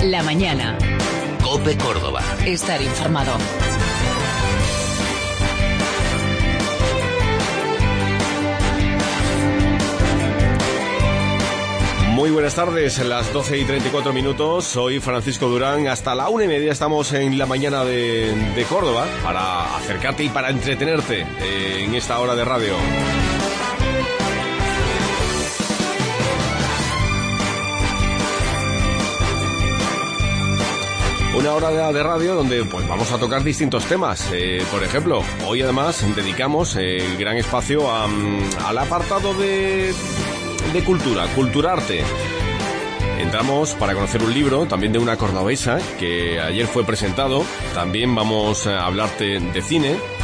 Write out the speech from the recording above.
La mañana. COPE Córdoba. Estar informado. Muy buenas tardes, las 12:34. Soy Francisco Durán. Hasta la 1:30 estamos en la mañana de Córdoba para acercarte y para entretenerte en esta hora de radio. Una hora de radio donde pues vamos a tocar distintos temas. Por ejemplo, hoy además dedicamos el gran espacio al apartado de cultura, culturarte. Entramos para conocer un libro, también de una cordobesa, que ayer fue presentado. También vamos a hablarte de cine.